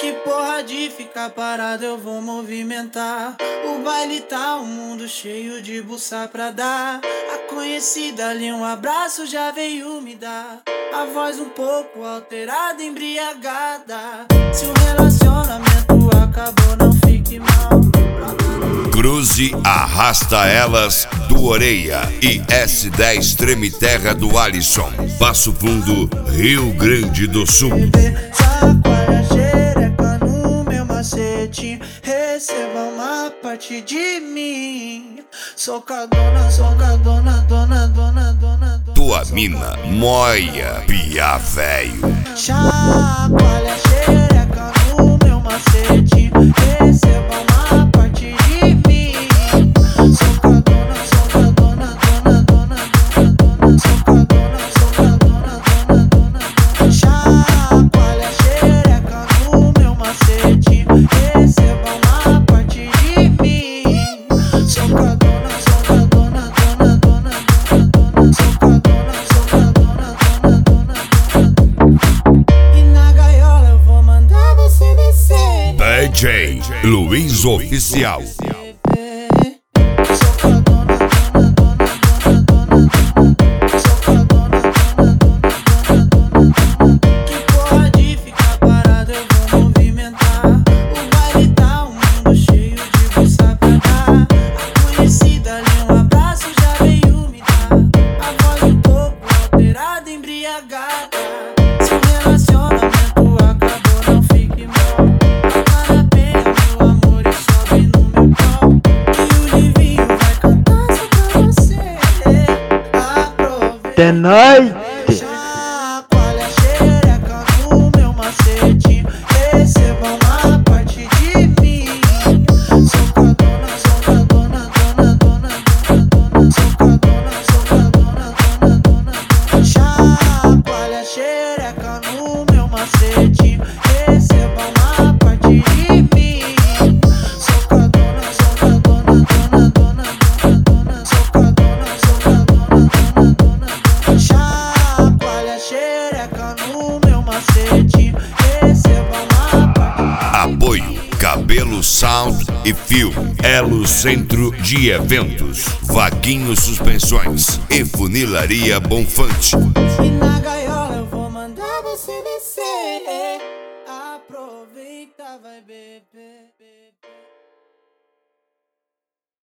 Que porra de ficar parado, eu vou movimentar. O baile tá um mundo cheio de buçá pra dar. A conhecida ali um abraço já veio me dar. A voz um pouco alterada, embriagada. Se o relacionamento acabou, não fique mal. Cruze Arrasta Elas do Oreia e S10 Treme Terra do Alisson. Passo Fundo, Rio Grande do Sul. Chacoalha a xereca no meu macete. Receba uma parte de mim. Socadona, socadona, dona, dona, dona, dona. Tua mina, moia, pia velho. Chacoalha a xereca no meu macete. Receba uma parte de mim. Socadona, socadona, dona, dona, dona, dona. Socadona, socadona, dona, dona, dona. Chacoalha a xereca no meu macete. Receba uma parte de mim. Socadona, socadona, dona, dona, dona, dona. Socadona, socadona, dona, dona, dona. E na gaiola eu vou mandar você descer. DJ Luiz Oficial. The night. Chacoalha a xereca no meu macete. Receba uma parte de mim. Socadona, socadona, dona, dona, dona, dona. Socadona, socadona, dona, dona, dona. Chacoalha a xereca no meu macete. Receba uma parte de mim. Socadona, socadona, dona, dona, dona, dona. Socadona, socadona, dona, dona. Chacoalha a xereca no meu macete. Receba uma parte. Apoio Cabelo Sound e Film. Elo Centro de Eventos. Vaguinho Suspensões e Funilaria Bonfante. E na gaiola